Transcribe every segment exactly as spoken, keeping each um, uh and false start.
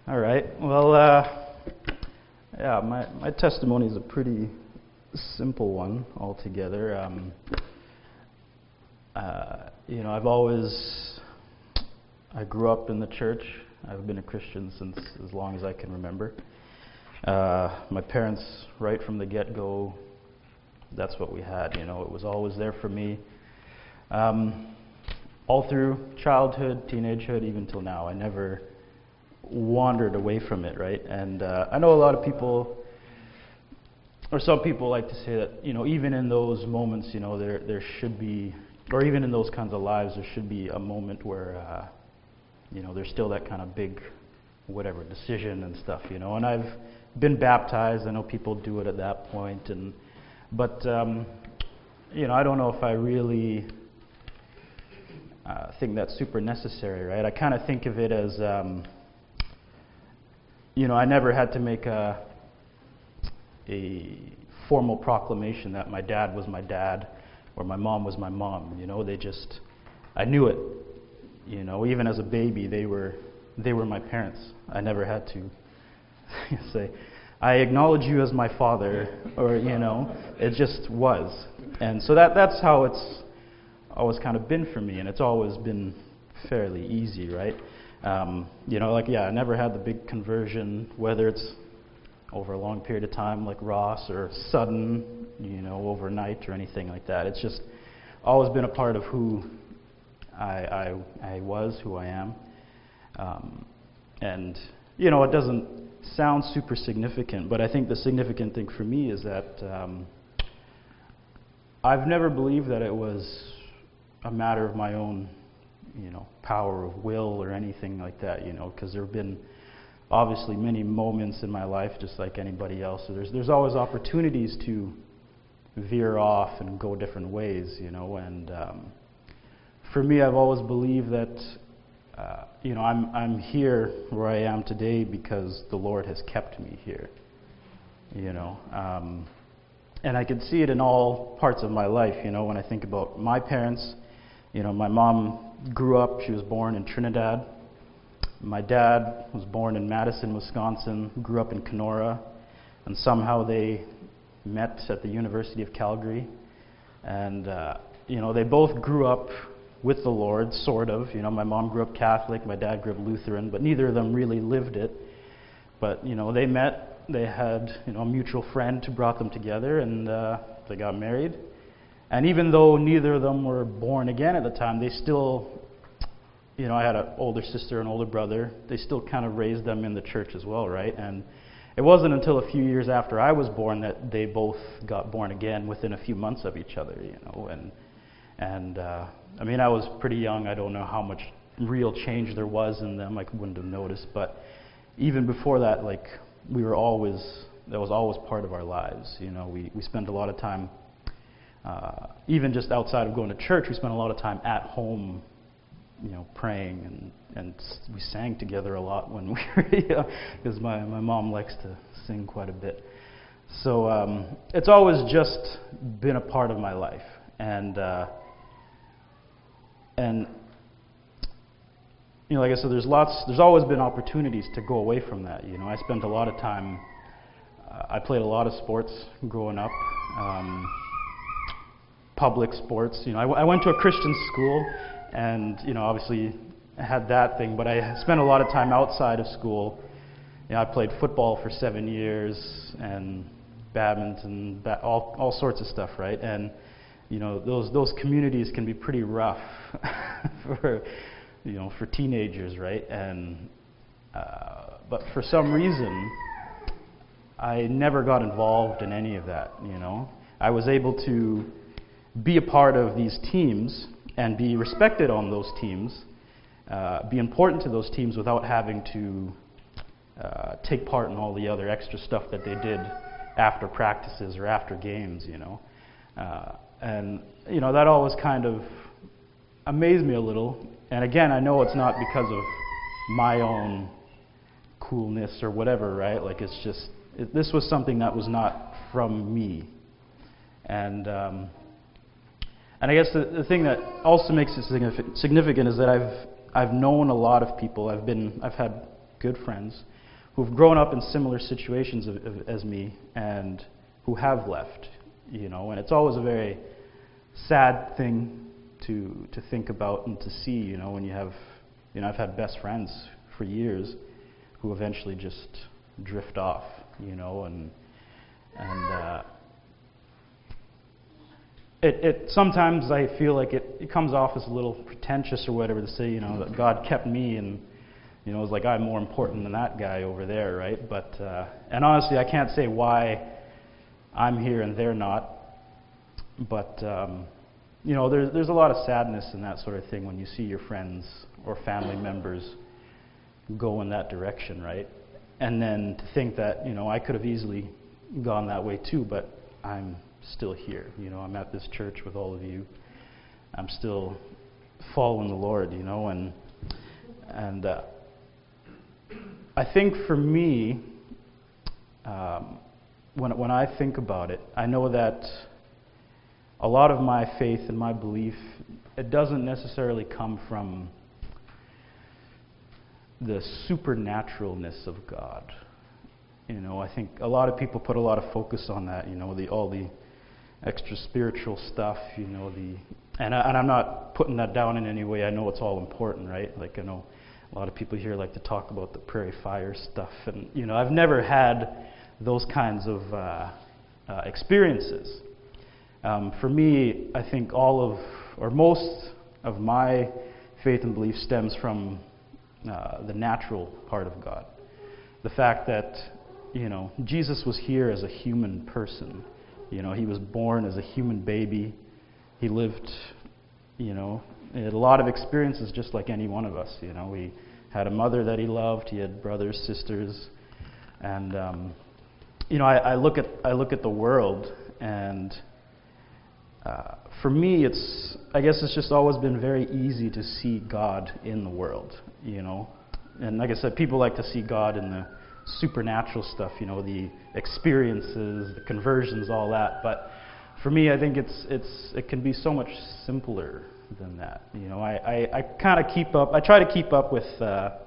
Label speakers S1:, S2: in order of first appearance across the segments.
S1: All right. Well, uh, yeah, my, my testimony is a pretty simple one altogether. Um, uh, you know, I've always, I grew up in the church. I've been a Christian since as long as I can remember. Uh, my parents, right from the get-go, that's what we had. You know, it was always there for me. Um, all through childhood, teenagehood, even till now, I never wandered away from it, right? And uh, I know a lot of people, or some people like to say that, you know, even in those moments, you know, there there should be, or even in those kinds of lives, there should be a moment where, uh, you know, there's still that kind of big, whatever, decision and stuff, you know. And I've been baptized. I know people do it at that point, and but um, you know, I don't know if I really uh, think that's super necessary, right? I kind of think of it as um, you know, I never had to make a a formal proclamation that my dad was my dad or my mom was my mom. You know, they just, I knew it. You know, even as a baby, they were they were my parents. I never had to say, I acknowledge you as my father, or you know, it just was. And so that that's how it's always kind of been for me, and it's always been fairly easy, right? Um, you know, like, yeah, I never had the big conversion, whether it's over a long period of time like Ross or sudden, you know, overnight or anything like that. It's just always been a part of who I, I, I was, who I am. Um, and, you know, it doesn't sound super significant, but I think the significant thing for me is that um, I've never believed that it was a matter of my own, you know, power of will or anything like that, you know, because there have been obviously many moments in my life just like anybody else. So there's there's always opportunities to veer off and go different ways, you know, and um, for me, I've always believed that, uh, you know, I'm I'm here where I am today because the Lord has kept me here, you know, um, and I can see it in all parts of my life, you know, when I think about my parents. You know, my mom grew up, she was born in Trinidad. My dad was born in Madison, Wisconsin, grew up in Kenora, and somehow they met at the University of Calgary. And, uh, you know, they both grew up with the Lord, sort of. You know, my mom grew up Catholic, my dad grew up Lutheran, but neither of them really lived it. But, you know, they met, they had, you know, a mutual friend who brought them together, and uh, they got married. And even though neither of them were born again at the time, they still, you know, I had an older sister and older brother. They still kind of raised them in the church as well, right? And it wasn't until a few years after I was born that they both got born again within a few months of each other, you know. And and uh, I mean, I was pretty young. I don't know how much real change there was in them. I wouldn't have noticed. But even before that, like, we were always, that was always part of our lives. You know, we we spent a lot of time. Uh, even just outside of going to church, we spent a lot of time at home, you know, praying, and, and we sang together a lot when we were, because my, my mom likes to sing quite a bit. So um, it's always just been a part of my life, and uh, and you know, like I said, there's lots, there's always been opportunities to go away from that. You know, I spent a lot of time. Uh, I played a lot of sports growing up. Um, public sports. You know, I, w- I went to a Christian school, and, you know, obviously I had that thing, but I spent a lot of time outside of school. You know, I played football for seven years, and badminton, ba- all all sorts of stuff, right? And, you know, those those communities can be pretty rough for, you know, for teenagers, right? And uh, but for some reason, I never got involved in any of that, you know. I was able to be a part of these teams and be respected on those teams, uh, be important to those teams without having to uh, take part in all the other extra stuff that they did after practices or after games, you know. Uh, and, you know, that always kind of amazed me a little. And again, I know it's not because of my own coolness or whatever, right? Like, it's just, it, this was something that was not from me. And, um, And I guess the, the thing that also makes it significant is that I've I've known a lot of people. I've been I've had good friends, who've grown up in similar situations of, of, as me and who have left, you know, and it's always a very sad thing to to think about and to see, you know, when you have, you know, I've had best friends for years who eventually just drift off, you know, and and uh, it it sometimes I feel like it, it comes off as a little pretentious or whatever to say, you know, that God kept me and, you know, it's like I'm more important than that guy over there, right? But uh, and honestly, I can't say why I'm here and they're not. But um, you know, there's there's a lot of sadness in that sort of thing when you see your friends or family members go in that direction, right? And then to think that, you know, I could have easily gone that way too, but I'm still here. You know, I'm at this church with all of you. I'm still following the Lord, you know, and and uh, I think for me, um, when when I think about it, I know that a lot of my faith and my belief, it doesn't necessarily come from the supernaturalness of God. You know, I think a lot of people put a lot of focus on that, you know, the all the extra spiritual stuff, you know, the and, I, and I'm not putting that down in any way. I know it's all important, right? Like, I know a lot of people here like to talk about the prairie fire stuff, and, you know, I've never had those kinds of uh, uh, experiences. Um, for me, I think all of, or most of my faith and belief stems from uh, the natural part of God. The fact that, you know, Jesus was here as a human person. You know, he was born as a human baby. He lived, you know, he had a lot of experiences just like any one of us. You know, he had a mother that he loved. He had brothers, sisters, and um, you know, I, I look at I look at the world and. Uh, for me, it's, I guess it's just always been very easy to see God in the world, you know. And like I said, people like to see God in the supernatural stuff, you know, the experiences, the conversions, all that. But for me, I think it's it's it can be so much simpler than that. You know, I, I, I kind of keep up, I try to keep up with, uh,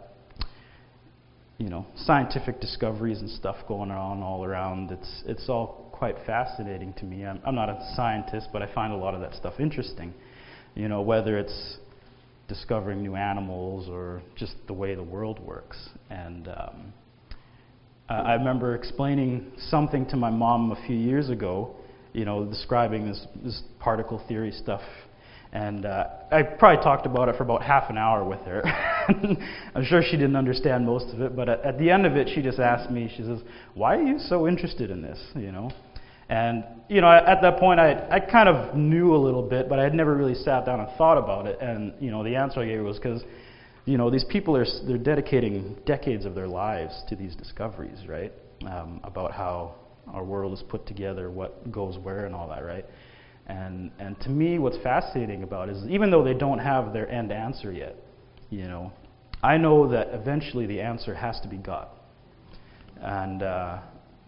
S1: you know, scientific discoveries and stuff going on all around. It's it's all quite fascinating to me. I'm, I'm not a scientist, but I find a lot of that stuff interesting. You know, whether it's discovering new animals or just the way the world works. And um, uh, I remember explaining something to my mom a few years ago, you know, describing this, this particle theory stuff. And uh, I probably talked about it for about half an hour with her. I'm sure she didn't understand most of it, but at, at the end of it, she just asked me, she says, "Why are you so interested in this?" You know? And, you know, at that point, I I kind of knew a little bit, but I had never really sat down and thought about it. And, you know, the answer I gave was because, you know, these people are they're dedicating decades of their lives to these discoveries, right? Um, about how our world is put together, what goes where, and all that, right? And and to me, what's fascinating about it is even though they don't have their end answer yet, you know, I know that eventually the answer has to be God. And uh,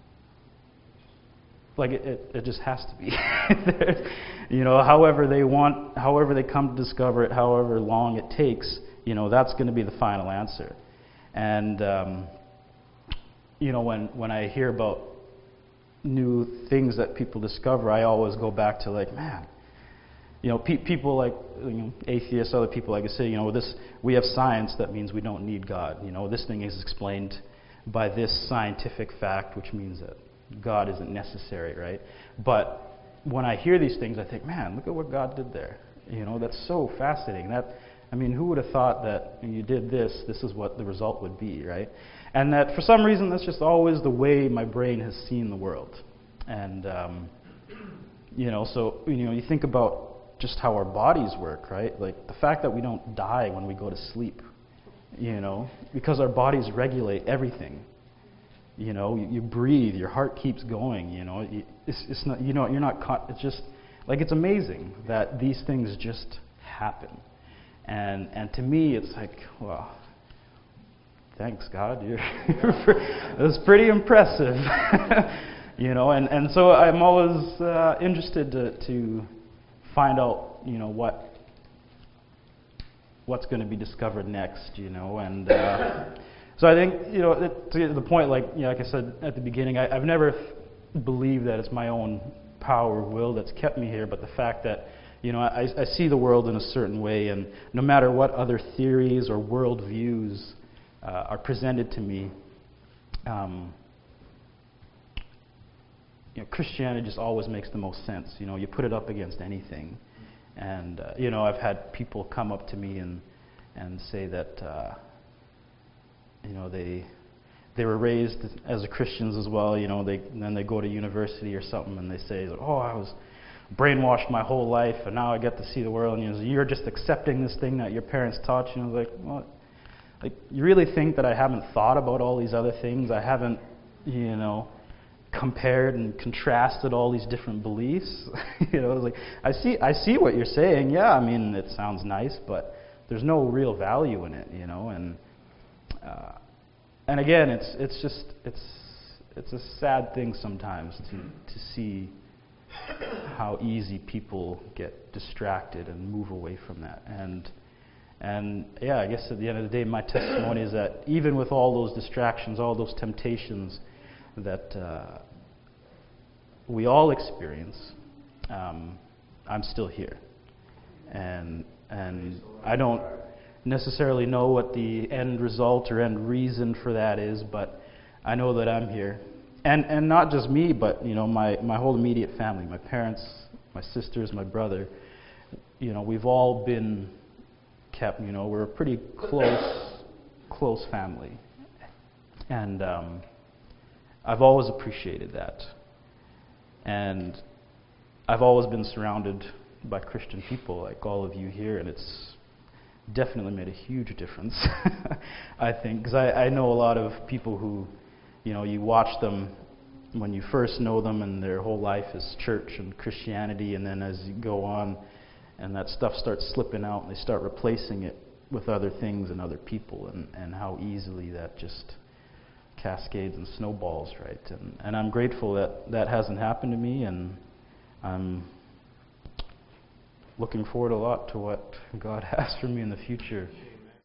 S1: like it, it, it just has to be. You know, however they want, however they come to discover it, however long it takes, you know, that's going to be the final answer. And um, you know, when when I hear about new things that people discover, I always go back to like, man, you know, pe- people like, you know, atheists, other people like I say, you know, this we have science, that means we don't need God. You know, this thing is explained by this scientific fact, which means that God isn't necessary, right? But when I hear these things, I think, man, look at what God did there. You know, that's so fascinating. That, I mean, who would have thought that when you did this, this is what the result would be, right? And that for some reason, that's just always the way my brain has seen the world. And, um, you know, so, you know, you think about just how our bodies work, right? Like the fact that we don't die when we go to sleep, you know, because our bodies regulate everything. You know, you, you breathe, your heart keeps going, you know, you, it's, it's not, you know, you're not caught, it's just, like, it's amazing that these things just happen. And and to me, it's like, well, thanks, God. You're it was pretty impressive. You know, and, and so I'm always uh, interested to, to find out, you know, what what's going to be discovered next, you know. And uh, So I think, you know, it, to get to the point, like, you know, like I said at the beginning, I, I've never believed that it's my own power or will that's kept me here, but the fact that, you know, I, I see the world in a certain way, and no matter what other theories or worldviews uh, are presented to me, um, you know, Christianity just always makes the most sense. You know, you put it up against anything, and uh, you know, I've had people come up to me and and say that. Uh, You know, they they were raised as a Christians as well. You know, they and then they go to university or something, and they say, "Oh, I was brainwashed my whole life, and now I get to see the world." And you know, you're just accepting this thing that your parents taught you. And I was like, "What? Like, you really think that I haven't thought about all these other things? I haven't, you know, compared and contrasted all these different beliefs?" You know, I was like, I see, I see what you're saying. Yeah, I mean, it sounds nice, but there's no real value in it. You know, and Uh, and again, it's it's just it's it's a sad thing sometimes to to see how easy people get distracted and move away from that. And and yeah, I guess at the end of the day, my testimony is that even with all those distractions, all those temptations that uh, we all experience, um, I'm still here, and and I don't necessarily know what the end result or end reason for that is, but I know that I'm here. And and not just me, but you know, my, my whole immediate family, my parents, my sisters, my brother, you know, we've all been kept, you know, we're a pretty close close family. And um, I've always appreciated that. And I've always been surrounded by Christian people like all of you here, and it's definitely made a huge difference, I think, because I, I know a lot of people who, you know, you watch them when you first know them, and their whole life is church and Christianity, and then as you go on, and that stuff starts slipping out, and they start replacing it with other things and other people, and, and how easily that just cascades and snowballs, right? And, and I'm grateful that that hasn't happened to me, and I'm looking forward a lot to what God has for me in the future.